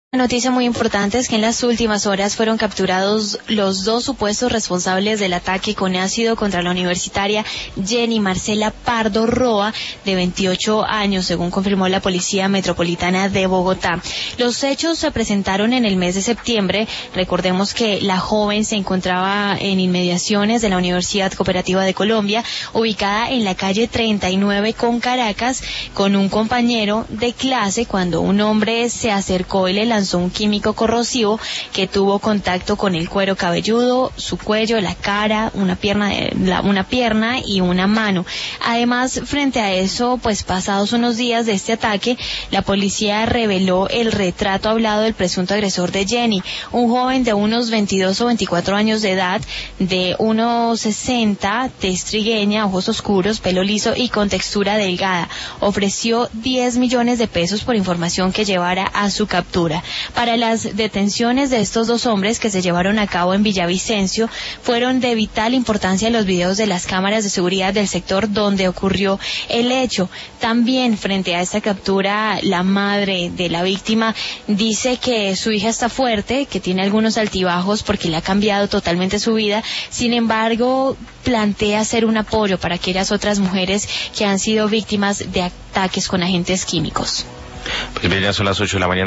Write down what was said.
Una noticia muy importante es que en las últimas horas fueron capturados los dos supuestos responsables del ataque con ácido contra la universitaria Jenny Marcela Pardo Roa, de 28 años, según confirmó la Policía Metropolitana de Bogotá. Los hechos se presentaron en el mes de septiembre. Recordemos que la joven se encontraba en inmediaciones de la Universidad Cooperativa de Colombia, ubicada en la calle 39 con Caracas, con un compañero de clase, cuando un hombre se acercó y le lanzó un químico corrosivo que tuvo contacto con el cuero cabelludo, su cuello, la cara, una pierna y una mano. Además, frente a eso, pues pasados unos días de este ataque, la policía reveló el retrato hablado del presunto agresor de Jenny, un joven de unos 22 o 24 años de edad, de 1,60, tez trigueña, ojos oscuros, pelo liso y con textura delgada. Ofreció 10 millones de pesos por información que llevara a su captura. Para las detenciones de estos dos hombres que se llevaron a cabo en Villavicencio, fueron de vital importancia los videos de las cámaras de seguridad del sector donde ocurrió el hecho. También, frente a esta captura, la madre de la víctima dice que su hija está fuerte, que tiene algunos altibajos porque le ha cambiado totalmente su vida. Sin embargo, plantea hacer un apoyo para aquellas otras mujeres que han sido víctimas de ataques con agentes químicos. Pues bien, ya son las 8 de la mañana.